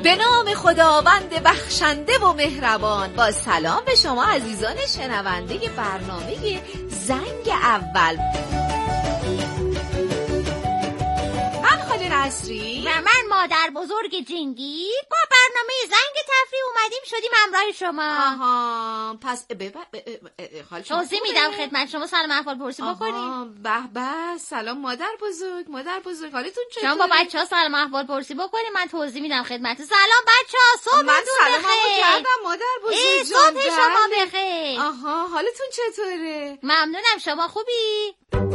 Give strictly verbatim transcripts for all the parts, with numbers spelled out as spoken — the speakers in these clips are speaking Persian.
به نام خداوند بخشنده و مهربان، با سلام به شما عزیزان شنونده برنامه زنگ اول. من خاله نصری و من مادر بزرگ جنگی با برنامه زنگ تفریح اومدیم شدیم همراه شما. آها پس ببر حال شما توضیح میدم خدمت شما، سلام احوال پرسی بکنیم. به به سلام مادر بزرگ، مادر بزرگ حالتون چطوره؟ شما با بچه‌ها سلام احوال پرسی بکنیم، من توضیح میدم خدمت. سلام بچه‌ها، صبحتون من بخیر. سلاممو کردم مادر بزرگ جان. صبح شما بخیر. آها حالتون چطوره؟ ممنونم، شما خوبی؟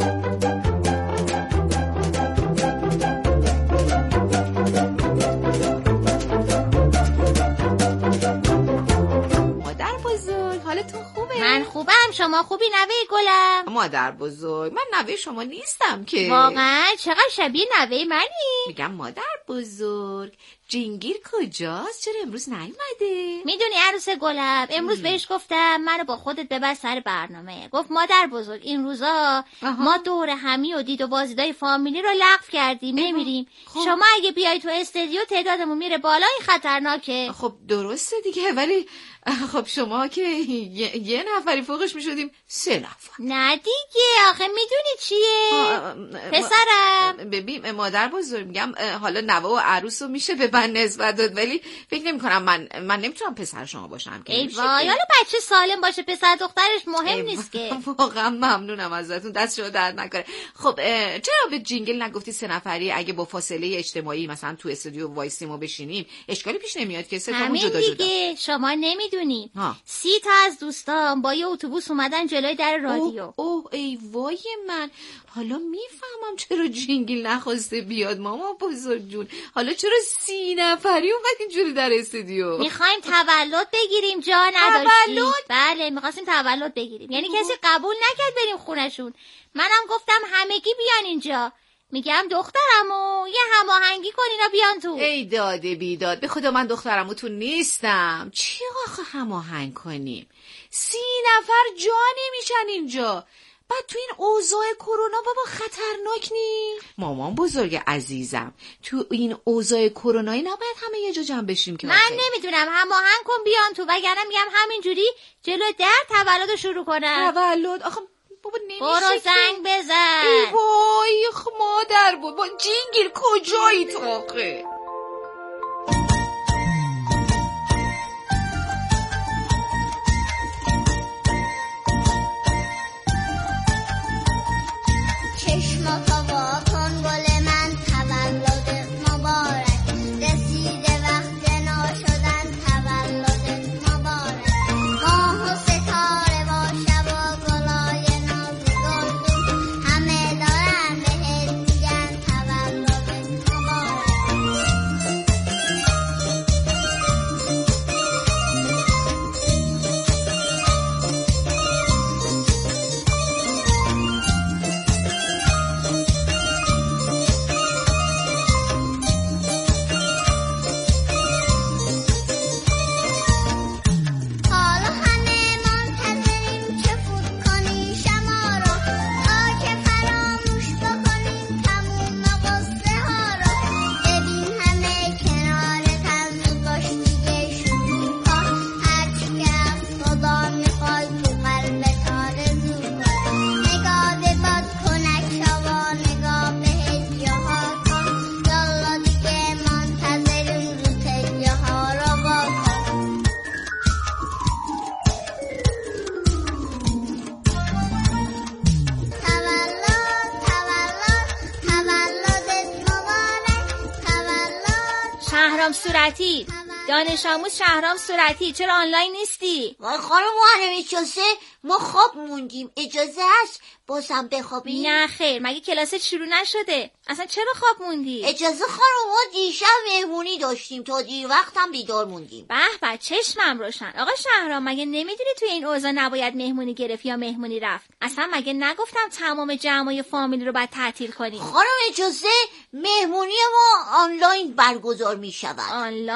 حالتون خوبه؟ من خوبم، شما خوبی نوه گلم؟ مادر بزرگ من نوه شما نیستم که. واقعا چقدر شبیه نوه منی. میگم مادر بزرگ جنگیر کجاست؟ چرا امروز نیومده؟ میدونی عروس گلم امروز ام. بهش گفتم منو با خودت ببر سر برنامه. گفت مادر بزرگ این روزا آها. ما دور همی و دید و بازدیدای فامیلی رو لغو کردیم، نمیریم. خب. شما اگه بیای تو استودیو تعدادمون میره بالا، این خطرناکه. خب درسته دیگه، ولی خب شما که یه, یه نفری فوقش میشدیم سه نفر. نه دیگه، آخه میدونی چیه پسرم؟ ببین مادر بزرگ میگم حالا نوه و عروس رو میشه به من نسبت داد، ولی فکر نمی کنم من من نمیتونم پسر شما باشم. ای وای، حالا بچه سالم باشه پسر دخترش مهم نیست که. واقعا ممنونم ازتون، دست شما درد نکنه. خب چرا به جینگل نگفتی سه نفری اگه با فاصله اجتماعی مثلا تو استودیو وایسیم و بشینیم اشکالی پیش نمیاد که سه تامون جدا جدا؟ دیگه شما نمیدونین سی تا از دوستان با یه اتوبوس اومدن جلوی در رادیو. اوه, اوه ای وای من، حالا میفهمم چرا جینگل نخواسته بیاد. ماما بزرگ جون حالا چرا سی نفری اومدین جلوی در استودیو؟ میخوایم تولد بگیریم، جا نداشتیم. بله میخواستیم تولد بگیریم، یعنی اوه. کسی قبول نکرد بریم خونشون. منم گفتم همگی بیان اینجا. میگم دخترمو یه هماهنگی کنینا بیان تو. ای داده بیداد، به خدا من دخترمو تو نیستم. چی آخه هماهنگ کنیم؟ سی نفر جا نمیشن اینجا. بعد تو این اوضاع کرونا بابا خطرناک نی؟ مامان بزرگ عزیزم تو این اوضاع کرونایی نباید همه یه جا جمع بشیم که من نمیدونم، هماهنگ کن بیان تو، وگرنه میگم همینجوری جلو در تولد شروع کنن. تولد آخه بابا نمیشه. برو زنگ بزن. ای وای مادر بابا جینگل کجایی تو آخه؟ شهرام صورتی، دانش آموز شهرام صورتی، چرا آنلاین نیستی؟ وای خانم معلم اجازه، ما خواب موندیم، اجازه هست بازم بخوابیم؟ نه خیر، مگه کلاس شروع نشده؟ اصلا چرا خواب موندی؟ اجازه خانم، ما دیشب مهمونی داشتیم تا دیر وقت هم بیدار موندیم. به به چشمم روشن. آقا شهرام مگه نمیدونی توی این اوضاع نباید مهمونی گرفت یا مهمونی رفت؟ اصلا مگه نگفتم تمام جمعای فامیلی رو باید تعطیل کنیم؟ خانم اجازه، مهمونی ما آنلاین برگزار میشود. آنلاین؟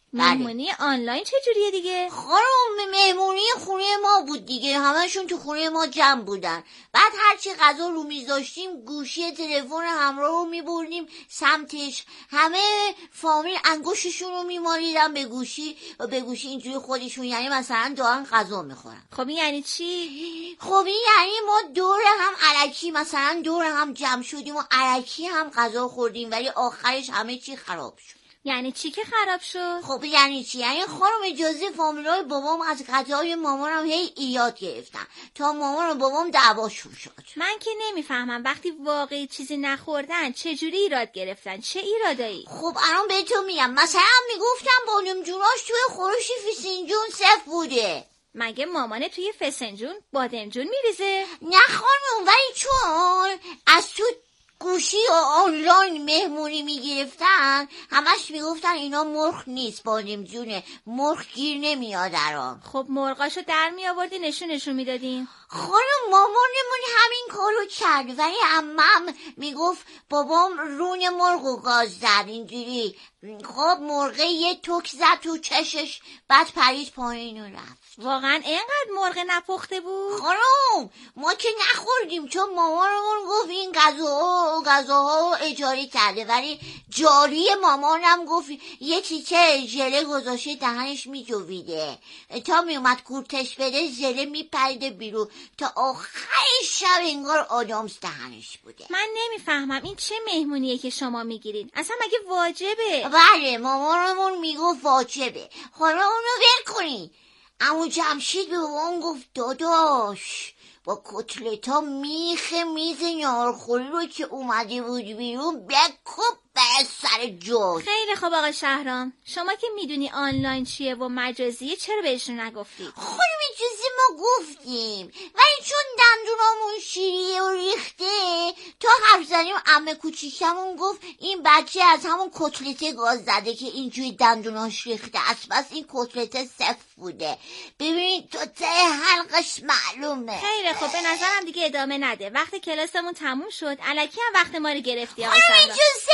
مهمونی آنلاین چجوریه دیگه؟ خانم مهمونی خونه ما بود دیگه، همشون تو خونه ما جمع بودن. بعد هرچی غذا رو میز داشتیم گوشی تلفن همراه رو میبردیم سمتش، همه فامیل انگشتشون رو میمالیدن به گوشی و به گوشی اینجوری خودشون، یعنی مثلا دارن غذا میخورن. خب این یعنی چی؟ خب این یعنی ما دور هم الکی مثلا دور هم جمع شدیم و الکی هم غذا خوردیم، ولی آخرش همه چی خراب شد. یعنی چی که خراب شد؟ خب یعنی چی؟ یعنی خانم اجازه فامیلای بابام از غذای مامانم هی ایراد گرفتن تا مامان و بابام دعواشون شد. من که نمیفهمم وقتی واقعی چیزی نخوردن چجوری ایراد گرفتن؟ چه ایرادایی؟ خب الان بهتون میگم، مثلا میگفتم بادم جوناش توی خورش فسنجون صفر بوده. مگه مامانه توی فسنجون بادمجون میریزه؟ نه خانم، ولی چون از تو گوشی و آنلاین مهمونی میگرفتن همش میگفتن اینا مرغ نیست، بادمجونه، مرغ گیر نمیاد درام. خب مرغاشو در میآوردی نشونشون میدادین؟ خانم مامانمون همین کارو کرد، ولی عمم میگفت بابام رون مرغو گاز زد اینجوری. خب مرغه یه توک زد تو چشش، بعد پرید پایین و رفت. واقعا اینقدر مرغ نپخته بود؟ خانم ما که نخوردیم چون مامانمون گفت این غذاها و غذاها اجاره کرده، ولی جاری مامانم گفت یه تیکه ژله گذاشته دهنش میجویده، تا میومد کورتش بده ژله میپریده بیرون، تا آخر شب انگار آدامس دهنش بوده. من نمیفهمم این چه مهمونیه که شما میگیرین؟ اصلا مگه واجبه؟ بله مامانمون میگفت واجبه. حالا اونو ول کنی. عمو جمشید به بابام گفت داداش با کتلتا میخ میز ناهارخوری رو که اومده بودی بیرون بکوب به سر جوش. خیلی خوب آقا شهرام، شما که میدونی آنلاین چیه و مجازیه چرا بهشون نگفتید؟ خانم اجازه ما گفتیم، ولی چون دندونامون شیریه و ریخته تا حرف زدیم عمه کوچیکمون گفت این بچه از همون کتلته گاز زده که اینجوری دندوناش ریخته است، بس این کتلته صفر بوده. ببینید تو ته حلقش معلومه. خیلی خب به نظرم دیگه ادامه نده، وقت کلاسمون تموم شد، الکی هم وقت ما رو گرفتی آقا شهرام. خانم اجازه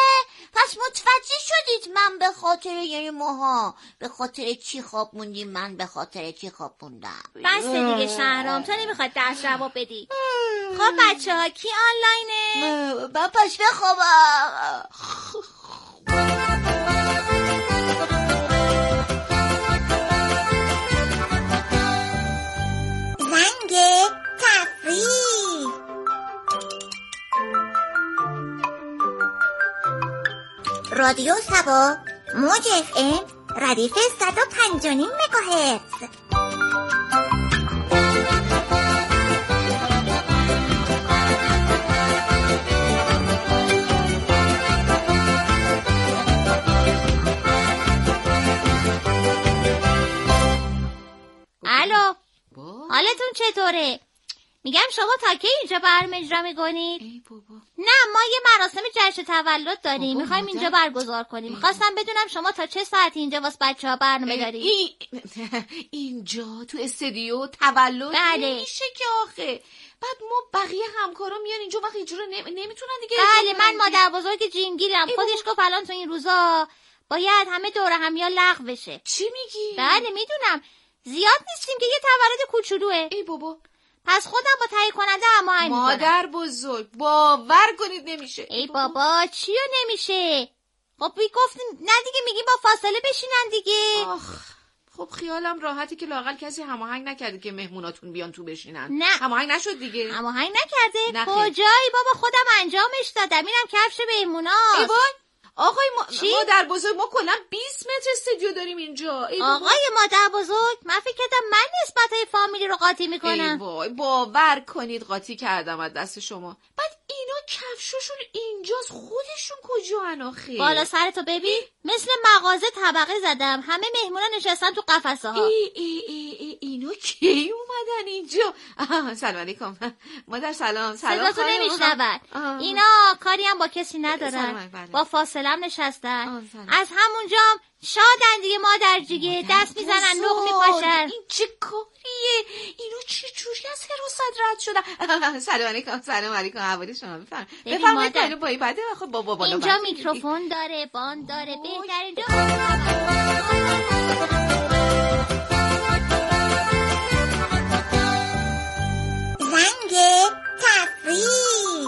پس متوجه شدید من به خاطر یعنی ماها به خاطر چی خواب موندیم، من به خاطر چی خواب موندم. بس دیگه شهرام، تو نمیخواد درس جواب بدی. خب بچه ها کی آنلاینه؟ من پس بخوابم. زنگ تفریح. رادیو سبا موج اف ام ردیف صد و پنج و نیم مگاهرتز. الو حالتون چطوره؟ میگم شما تا کی اینجا برنامه اجرا میکنید؟ ای بابا. نه ما یه مراسم جشن تولد داریم، میخوایم اینجا برگزار کنیم. میخواستم بدونم شما تا چه ساعتی اینجا واسه بچه‌ها برنامه دارید؟ ای... اینجا تو استودیو تولد بله. نمیشه که آخه. بعد ما بقیه همکارا میان اینجا وقت اینجا رو نمی... نمیتونن دیگه. بله من مادر بزرگ جینگیرم، خودش گفت الان تو این روزا باید همه دور همیا لغو بشه. چی میگی؟ بله میدونم زیاد نیستیم که یه تولد کوچولوئه. ای بابا. پس خودم با تهیه کننده هماهنگ میکنم. مادر بزرگ باور کنید نمیشه. ای بابا چیو نمیشه؟ خب بی گفتیم نه دیگه، میگیم با فاصله بشینن دیگه. آخ خب خیالم راحتی که لااقل کسی هماهنگ نکرده که مهموناتون بیان تو بشینن. نه هماهنگ نشد دیگه. هماهنگ نکرده؟ نخیر. کجایی بابا، خودم انجامش دادم. اینم کفش مهموناست. ای وای آقای ما... چی؟ مادر بزرگ ما کلا بیست متر استودیو داریم اینجا. ای بابا. آقای مادر بزرگ من فکر کردم من نسبتای فامیلی رو قاطی ای میکنم. وای باور کنید قاطی کردم از دست شما. بعد اینا کفششون اینجاست، خودشون کجا آخه؟ بالا سرتو ببین، مثل مغازه طبقه زدم، همه مهمونا نشستن تو قفسه ها. ای ای ای ای اینا اینا کی اومدن اینجا؟ سلام علیکم مادر. سلام. سلام. صداتو نمیشنون. اینا کاری هم با کسی ندارن، بله. با فاصله نشستن. از همونجا شادن دیگه مادر جیگه، دست میزنن نخ میپاشن. این چه کاریه؟ اینو چه جوری از حراست رد شدن؟ سلام علیکم. سلام علیکم. احوال شما؟ بفرمایید بفرمایید. اینو با این بده خب بابا بالا اینجا میکروفون داره، باند داره، بهترین جا. زنگ تفریح.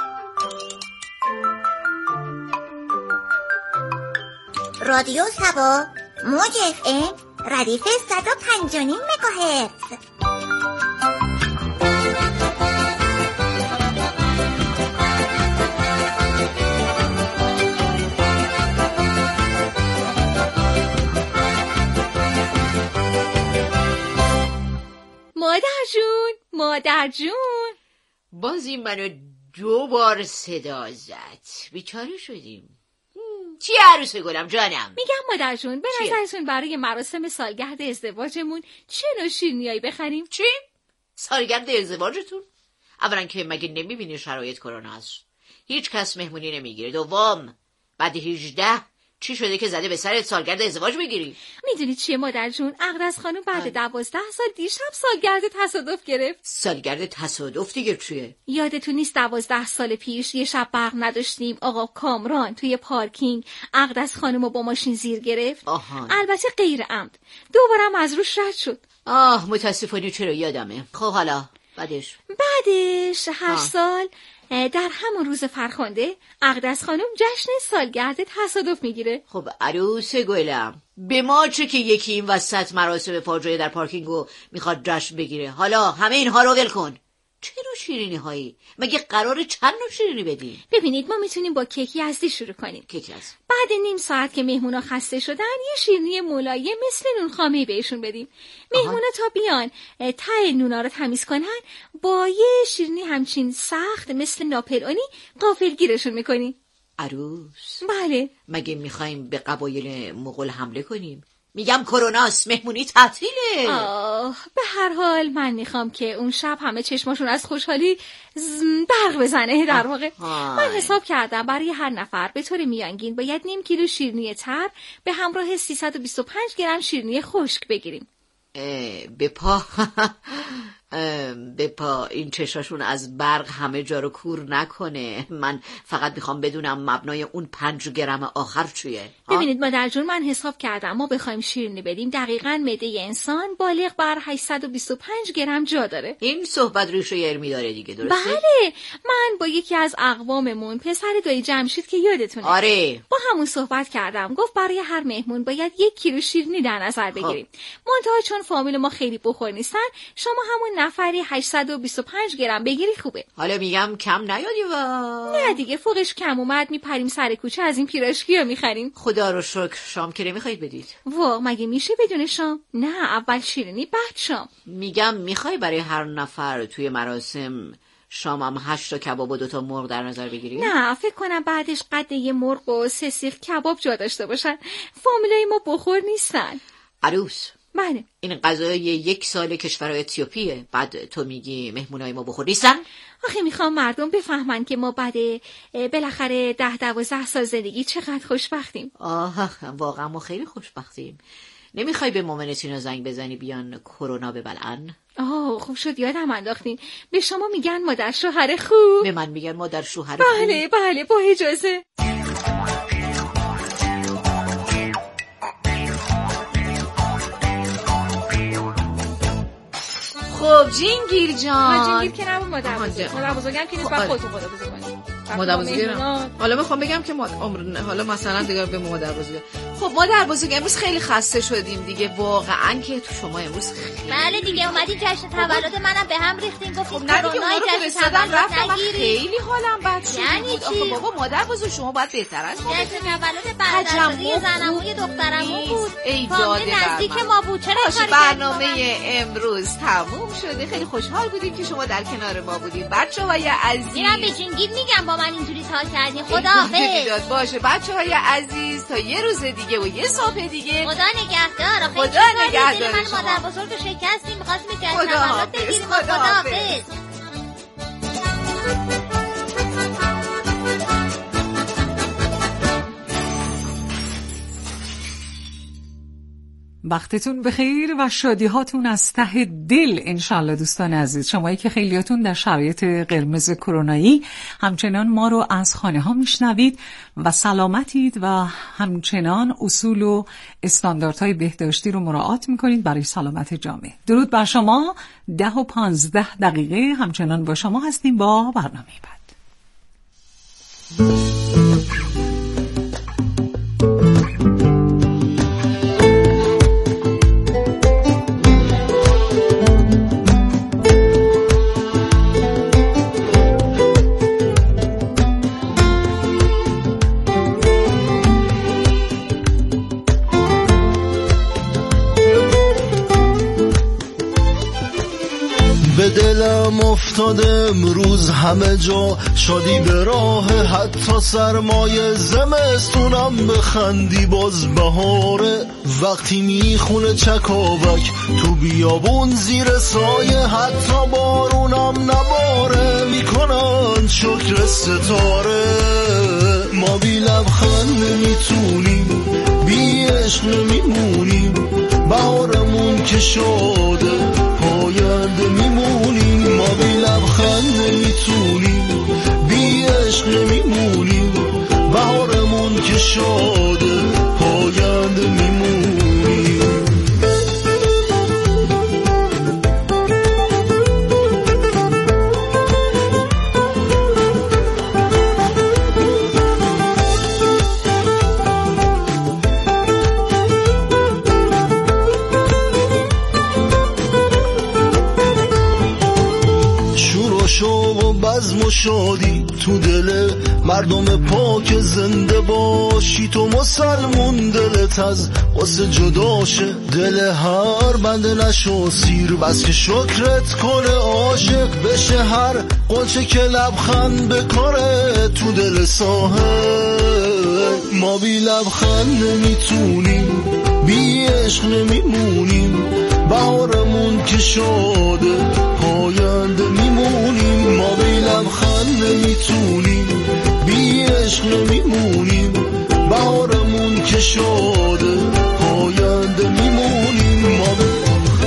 رادیو سبا موج اف ام ردیف صد و پنج و نیم مگاهرتز. مادر جون، مادر جون، بازی منو دو بار صدا زد. بیچاره شدیم. چی عروس گلم جانم؟ میگم مادر جون به نظرتون برای مراسم سالگرد ازدواجمون چه نوع شیرینیایی بخریم؟ چی؟ سالگرد ازدواجتون؟ اولا که مگه نمیبینی شرایط کرونا هست؟ هیچ کس مهمونی نمیگیره. دوم بعد هجده چی شده که زده به سرت سالگرد ازدواج بگیری؟ میدونی چیه مادر جون؟ اقدس خانم بعد دوازده سال دیشب سالگرد تصادف گرفت. سالگرد تصادف دیگه چیه؟ یادتون نیست دوازده سال پیش یه شب برق نداشتیم، آقا کامران توی پارکینگ اقدس خانمو با ماشین زیر گرفت؟ آها. البته غیر عمد. دوبارم از روش رد شد. آه متاسفانه چرا یادمه. خب حالا بعدش بعدش هر سال در همون روز فرخنده اقدس خانم جشن سالگرد تصادف میگیره. خب عروس گلم به ما چه که یکی این وسط مراسم فاجعه در پارکینگو میخواد جشن بگیره؟ حالا همه اینها رو ول کن. چرا شیرینی هایی؟ مگه قراره چند نوع شیرینی بدیم؟ ببینید ما میتونیم با کیک یزدی شروع کنیم. کیک یزدی. بعد نیم ساعت که مهمونا خسته شدن یه شیرینی ملایم مثل نون خامه بهشون بدیم. مهمونا تا بیان ته نونا رو تمیز کنن با یه شیرینی همچین سخت مثل ناپلئونی غافلگیرشون میکنیم. عروس بله. مگه میخوایم به قبایل مغول حمله کنیم؟ میگم کروناست، مهمونی تعطیله. آه به هر حال من میخوام که اون شب همه چشماشون از خوشحالی برق بزنه. در واقع من حساب کردم برای هر نفر به طور میانگین باید نیم کیلو شیرینی تر به همراه سیصد و بیست و پنج گرم شیرینی خشک بگیریم. به پا به پا این چشاشون از برق همه جا رو کور نکنه. من فقط میخوام بدونم مبنای اون پنج گرم آخر چیه. ببینید مادر جون من حساب کردم ما بخوایم شیرینی بدیم دقیقاً معده انسان بالغ بر هشتصد و بیست و پنج گرم جا داره. این صحبت ریشه علمی داره دیگه، درسته؟ بله. من با یکی از اقواممون پسر دایی جمشید که یادتونه آره با همون صحبت کردم. گفت برای هر مهمون باید یک کیلو شیرینی در نظر بگیریم. منتها چون فامیل ما خیلی بخور نیستن شما همون نفری هشتصد و بیست و پنج گرم بگیری خوبه. حالا میگم کم نیادی و نه دیگه فوقش کم اومد میپریم سر کوچه از این پیراشکی‌ها میخریم. خدا رو شکر. شام که نمیخواید بدید؟ وا مگه میشه بدون شام؟ نه اول شیرینی بعد شام. میگم میخوای برای هر نفر توی مراسم شامم هشت تا کباب و دوتا مرغ در نظر بگیری؟ نه فکر کنم بعدش قد یه مرغ و سه سیخ کباب جا داشته باشن. فامیلای ما بخور نیستن. عروس بله. این غذای یک سال کشور اتیوپیه، بعد تو میگی مهمونای ما بخور نیستن؟ آخه میخوام مردم بفهمن که ما بعد بالاخره ده دوازده سال زندگی چقدر خوشبختیم. آه واقعا ما خیلی خوشبختیم. نمیخوای به مامانتینا زنگ بزنی بیان کرونا ببلعن؟ آه خوب شد یادم انداختین. به شما میگن مادر شوهر خوب. به من میگن مادر شوهر خوب. بله بله با اجازه. خب جینگیر جان. جینگیر که نبود مادر بزرگ. مادر بزرگم که نیست بعد خودتون خدا بزرگ کنید. مادر بزرگم. حالا میخوام بگم که مادر عمر حالا مثلا دیگه به مادر بزرگ. خب مادر بزرگ امروز خیلی خسته شدیم دیگه واقعا که تو شما امروز خیلی. بله دیگه اومدی جشن تولد منم به هم ریختین گفتید خب نه دیگه اونو جشن تولد رفتم خیلی حالم بد شد. یعنی چی؟ بابا مادر بزرگ شما باید بهتر از جشن تولد برادرزاده زنموی دخترمو بود. ای داده نزدیک ما بود. چرا برنامه امروز تموم شده. خیلی خوشحال بودیم که شما در کنار ما بودید بچه‌های عزیز. میرم به جینگیر میگم با با من اینجوری تا کردین. خداحافظ. باشه بچه‌های عزیز، تا یه روز دیگه و یه صبح دیگه. خدا نگهدار. خدا نگهدار. من مادر بزرگ رو شکستیم، می‌خواستیم جشن تولد بگیریم. خداحافظ. وقتتون بخیر و شادی هاتون از ته دل انشالله. دوستان عزیز، شمایی که خیلیاتون در شرایط قرمز کرونایی همچنان ما رو از خانه ها میشنوید و سلامتید و همچنان اصول و استانداردهای بهداشتی رو مراعات میکنید برای سلامت جامعه. درود بر شما. ده و پانزده دقیقه همچنان با شما هستیم با برنامه بعد. به دلم افتاده امروز همه جا شادی به راه، حتی سرمایه زمستونم بخندی باز بهاره. وقتی میخونه چکاوک تو بیابون زیر سایه، حتی بارونم نباره میکنن شکر ستاره. ما بی لبخند نمیتونیم، بی عشق نمیمونیم، بهارمون که شده پاینده میمونیم. ما بی لبخند نمیتونیم، بی عشق نمیمونیم، بهارمون که شده پاینده میمونیم. بزم و شادی تو دل مردم پاک زنده باشی. تو مسلمون دلت از قصه جداشه، دل هر بنده نشو سیر، بس که شکرت کنه عاشق بشه هر قنچه که لبخند بکاره تو دل ساحل. ما بی لبخند نمیتونیم، بی عشق نمیمونیم، بهارمون که شده پاینده میمونیم. ما بی لبخند نمیتونیم، بی عشق نمیمونیم، بهارمون که شده پاینده میمونیم. ما بی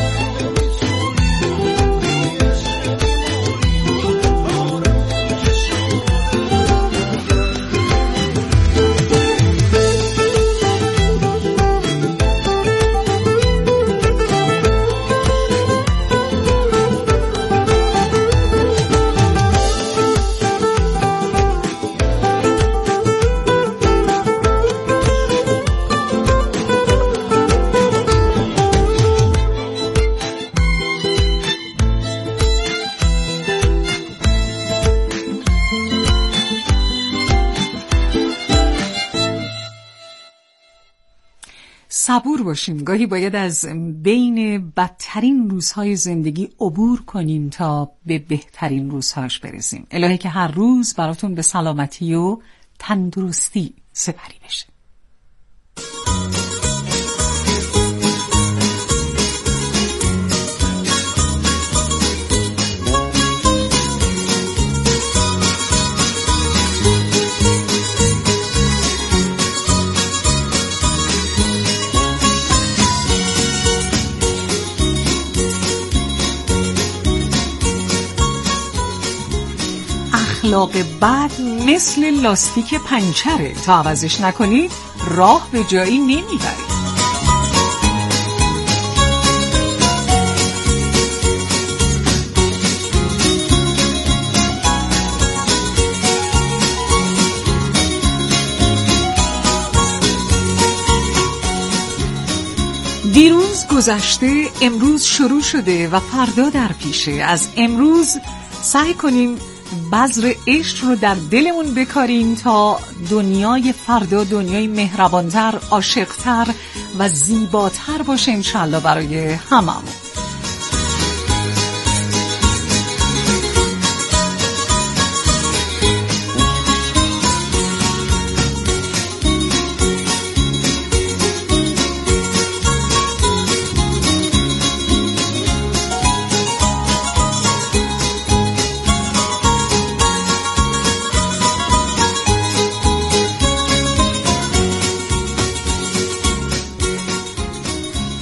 صبور باشیم. گاهی باید از بین بدترین روزهای زندگی عبور کنیم تا به بهترین روزهاش برسیم. الهی که هر روز براتون به سلامتی و تندرستی سپری بشه. اخلاق بد مثل لاستیک پنچره، تا عوضش نکنید راه به جایی نمیبره. دیروز گذشته، امروز شروع شده و فردا در پیشه. از امروز سعی کنیم بذر عشق رو در دلمون بکاریم تا دنیای فردا دنیای مهربانتر، عاشقتر و زیباتر باشه انشالله برای هممون.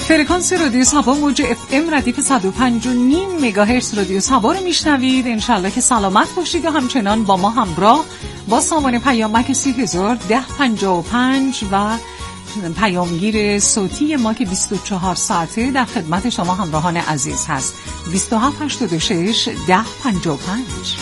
فرکانس رادیو سبا موج اف ام ردیف صد و پنج و نیم مگاهرتز رادیو سبا رو میشنوید. انشالله که سلامت باشید و همچنان با ما همراه با سامان پیامک سی هزار ده پنجاه و پنج و پیامگیر صوتی ما که بیست و چهار ساعته در خدمت شما همراهان عزیز هست. بیست و هفت هشتاد و شش ده پنجاه و پنج.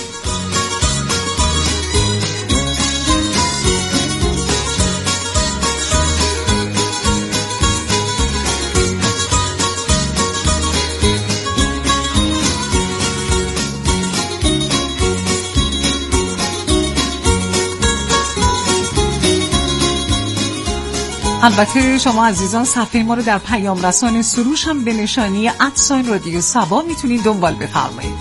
البته شما عزیزان صفحه ما رو در پیام رسان سروش هم به نشانی ادساین رادیو سبا میتونید دنبال بفرمایید.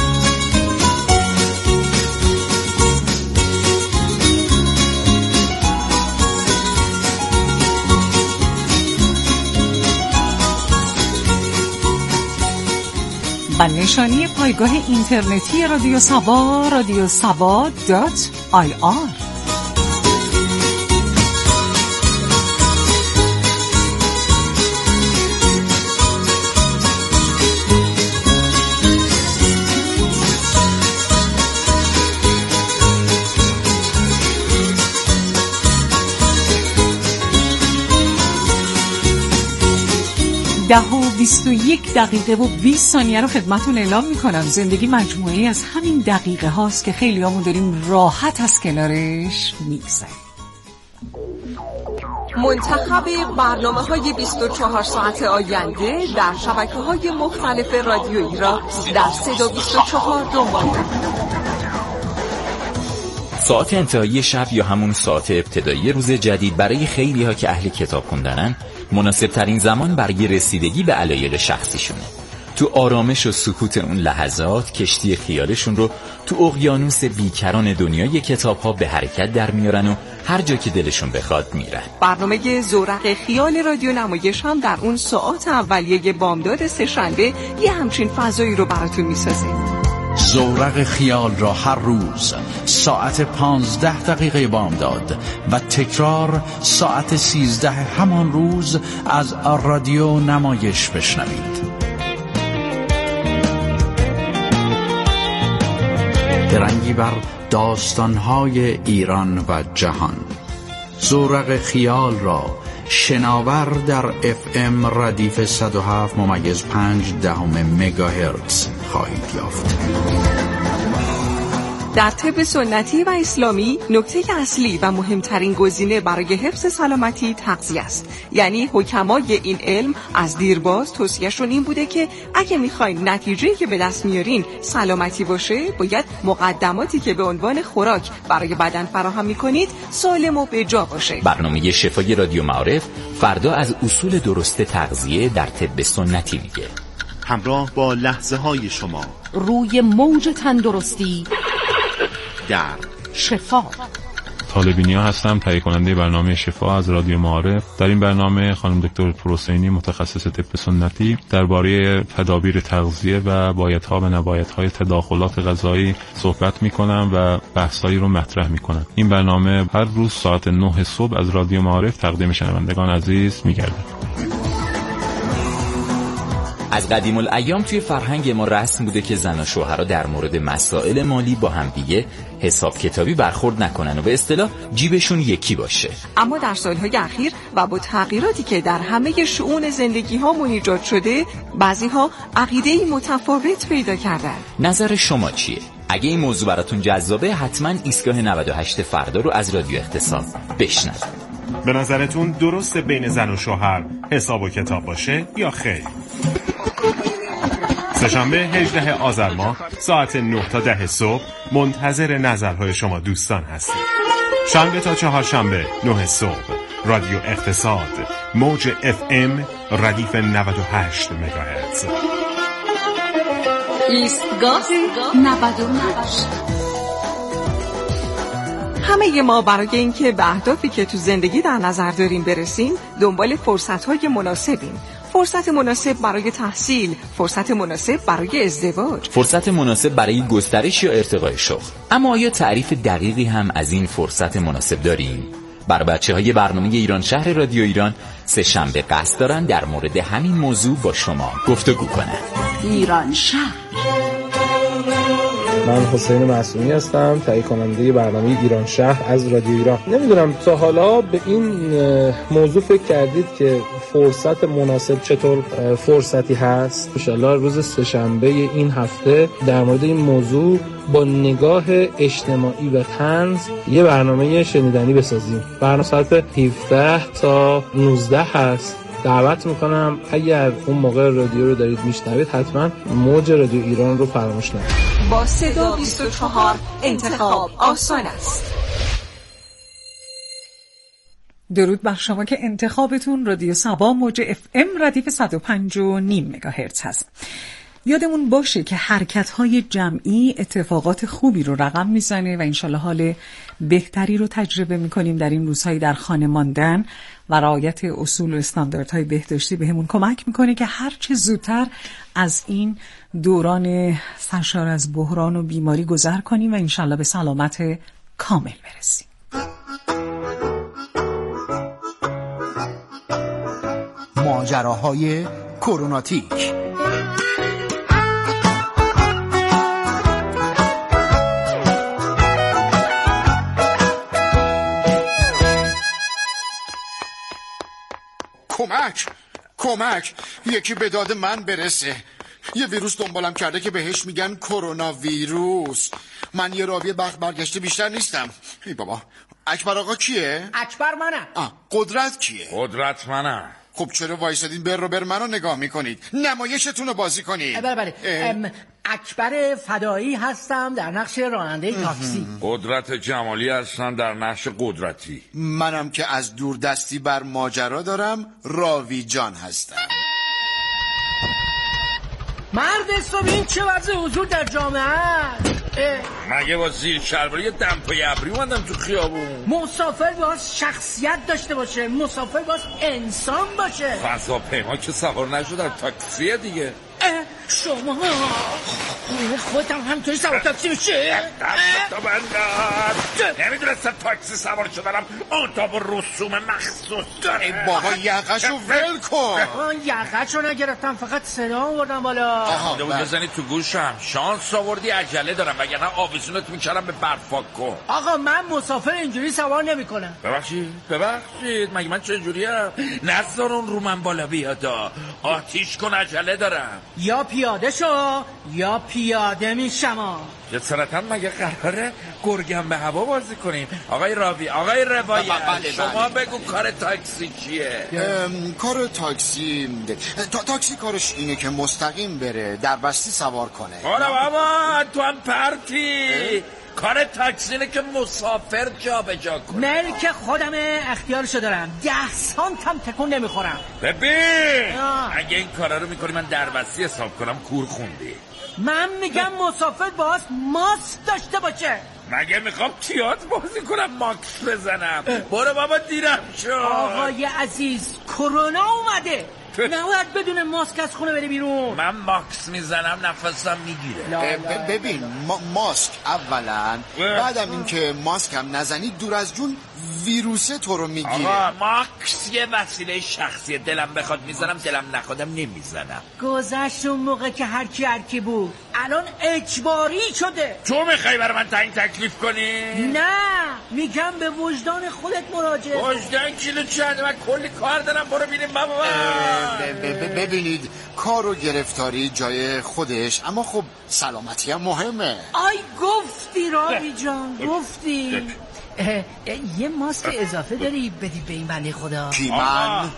و نشانی پایگاه اینترنتی رادیو سبا رادیو سبا دات آی آر. ده و بیست و یک دقیقه و بیست ثانیه رو خدمتون اعلام میکنم. زندگی مجموعی از همین دقیقه هاست که خیلی همون داریم راحت از کنارش میگذاریم. منتخب برنامه های بیست و چهار ساعت آینده در شبکه های مختلف رادیویی را در صدا بیست و چهار دنبال کنید. ساعت انتهایی شب یا همون ساعت ابتدایی روز جدید برای خیلی ها که اهل کتاب خوندنن مناسب ترین زمان برای رسیدگی به علایق شخصیشونه. تو آرامش و سکوت اون لحظات کشتی خیالشون رو تو اقیانوس بیکران دنیای کتاب ها به حرکت در میارن و هر جا که دلشون بخواد میرن. برنامه زورق خیال رادیو نمایش هم در اون ساعت اولیه بامداد سه‌شنبه یه همچین فضایی رو براتون میسازه. زورق خیال را هر روز ساعت پانزده دقیقه بامداد و تکرار ساعت سیزده همان روز از رادیو نمایش بشنوید. درنگی بر داستان‌های ایران و جهان. زورق خیال را شناور در اف ام ردیف صد و هفت ممیز پنج دهم مگاهرتز خواهید یافت. در طب سنتی و اسلامی نکته اصلی و مهمترین گزینه برای حفظ سلامتی تغذیه است. یعنی حکمای این علم از دیرباز توصیهشون این بوده که اگه میخواین نتیجه‌ای که به دست میارین سلامتی باشه، باید مقدماتی که به عنوان خوراک برای بدن فراهم میکنید سالم و به جا باشه. برنامه شفای رادیو معارف فردا از اصول درست تغذیه در طب سنتی میگه. همراه با لحظه های شما روی موج تندرستی در شفا. طالبینیا هستم، تهیه کننده برنامه شفا از رادیو معارف. در این برنامه خانم دکتر پروسینی متخصص طب سنتی درباره تدابیر تغذیه و بایدها و نبایدهای تداخلات غذایی صحبت میکنم و بحثایی رو مطرح میکنم. این برنامه هر روز ساعت نه صبح از رادیو معارف تقدیم شنوندگان عزیز میگرده. از قدیم الایام توی فرهنگ ما رسم بوده که زن و شوهرها در مورد مسائل مالی با هم دیگه حساب کتابی برخورد نکنن و به اصطلاح جیبشون یکی باشه. اما در سالهای اخیر و با تغییراتی که در همه شؤون زندگی ها ایجاد شده، بعضی ها عقیده‌ای متفاوت پیدا کردن. نظر شما چیه؟ اگه این موضوع براتون جذابه حتما ایستگاه نود و هشت فردا رو از رادیو اقتصاد بشنوید. به نظرتون درست بین زن و شوهر حساب و کتاب باشه یا خیر؟ سه‌شنبه هجدهم آذر ماه ساعت نه تا ده صبح منتظر نظرهای شما دوستان هستیم. شنبه تا چهارشنبه نه صبح رادیو اقتصاد موج اف ام ردیف نود و هشت مگاهرتز. ایستگاه نود و هشت. همه ما برای اینکه به اهدافی که تو زندگی در نظر داریم برسیم دنبال فرصت‌های مناسبیم. فرصت مناسب برای تحصیل، فرصت مناسب برای ازدواج، فرصت مناسب برای گسترش یا ارتقای شغل. اما آیا تعریف دقیقی هم از این فرصت مناسب داریم؟ برای بچه‌های برنامه ایران شهر رادیو ایران سه شنبه قصد دارن در مورد همین موضوع با شما گفتگو کنن. ایران شهر. من حسین معصومی هستم، تهیه کننده برنامه ایران شهر از رادیو ایران. نمیدونم تا حالا به این موضوع فکر کردید که فرصت مناسب چطور فرصتی هست؟ ان شاءالله روز سه‌شنبه این هفته در مورد این موضوع با نگاه اجتماعی و طنز یه برنامه شنیدنی بسازیم. برنامه ساعت هفده تا نوزده هست. دعوت میکنم اگر اون موقع رادیو رو دارید میشنوید حتما موج رادیو ایران رو فراموش نکنید. با صدا بیست و چهار انتخاب آسان است. درود بر شما که انتخابتون رادیو صبا موج اف ام ردیف صد و پنج و نیم مگاهرتز هست. یادمون باشه که حرکت‌های جمعی اتفاقات خوبی رو رقم میزنه و انشالله حال بهتری رو تجربه میکنیم در این روزهایی در خانه ماندن و رعایت اصول و استانداردهای بهداشتی بهمون کمک میکنه که هر چه زودتر از این دوران سرشار از بحران و بیماری گذر کنیم و انشالله به سلامت کامل برسیم. ماجراهای کروناتیک. کمک کمک یکی به داد من برسه. یه ویروس دنبالم کرده که بهش میگن کرونا ویروس. من یه راوی بخت برگشته بیشتر نیستم. ای بابا، اکبر آقا کیه؟ اکبر منم. آه، قدرت کیه؟ قدرت منم. خب چرا وایسادین بر رو بر منو نگاه میکنید؟ نمایشتون رو بازی کنید. بله بله. اکبر فدایی هستم در نقش راننده تاکسی. قدرت جمالی هستم در نقش قدرتی. منم که از دور دستی بر ماجرا دارم راوی جان هستم. مرد حساب این چه وضع حضور در جامعه است؟ مگه با زیر شلواری دمپای ابری اومدم تو خیابون؟ مسافر باز شخصیت داشته باشه، مسافر باز انسان باشه. فضاپیما که سوار نشدن تاکسیه دیگه. شما خودم همطوری سوار تاکسی میشه؟ نمیدونستم تاکسی سوار شدنم آداب و رسوم مخصوص داره. بابا یقشو ول کن. یقشو نگرفتم، فقط صدا آوردم بالا. بود بزنی تو گوشم. شانس آوردی عجله دارم وگرنه آویزونت میکردم به برفاک کن. آقا من مسافر اینجوری سوار نمیکنم. ببخشید ببخشید مگه من چه جوریم؟ نذار اون رو من بالا بیادا. آتیش کن عجله دارم. یا پیاده شو یا پیاده میشم. یه سرطان مگه قراره گرگم به هوا بازی کنیم؟ آقای راوی، آقای روایت، شما بگو کار تاکسی چیه؟ کار تاکسی تا تاکسی کارش اینه که مستقیم بره در بستی سوار کنه. آره بابا تو هم پرتی. کار تاکسی اینه که مسافر جا به جا کنه. ملک خودمه، اختیارشو دارم. ده سانتم تکون نمیخورم. ببین اگه این کارا رو میکنی من در بستی حساب کنم کور خوندی. من میگم مسافر باز ماسک داشته باشه. مگه میخوام تیاتر بازی کنم ماکس بزنم؟ برو بابا دیرم شو. آقای عزیز کرونا اومده، نباید بدون ماسک از خونه بری بیرون. من ماکس میزنم نفسم میگیره. ببین ما ماسک اولا، بعدم این که ماسک هم نزنی دور از جون ویروسه تو رو میگیره. آقا ماکس یه وسیله شخصیه، دلم بخواد میزنم دلم نخوادم نمیزنم. گذشت اون موقع که هر کی هر کی بود، الان اجباری شده. تو میخوای برای من تعیین تکلیف کنی؟ نه میگم به وجدان خودت مراجعه. وجدان کیلو چنده؟ من کلی کار دارم. برو بینیم بابا. ببینید کار و گرفتاری جای خودش، اما خب سلامتی هم مهمه. آی گفتی راوی جان گفتی. یه ماسک اضافه داری بدی به این بنده خدا؟ کی من؟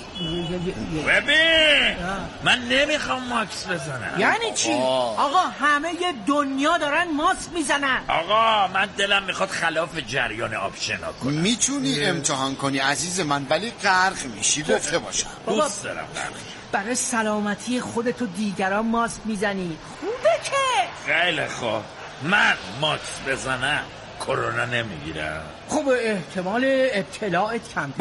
ببین من نمیخوام ماسک بزنم. یعنی چی؟ آقا همه ی دنیا دارن ماسک میزنن. آقا من دلم میخواد خلاف جریان آب شنا کنم. میتونی امتحان کنی عزیز من ولی غرق میشی، گفته باشم. دوست دارم غرق. برای سلامتی خودت و دیگران ماسک میزنی خوبه که. خیلی خوب من ماسک بزنم کرونا نمیگیرم. خب احتمال ابتلاعت کم.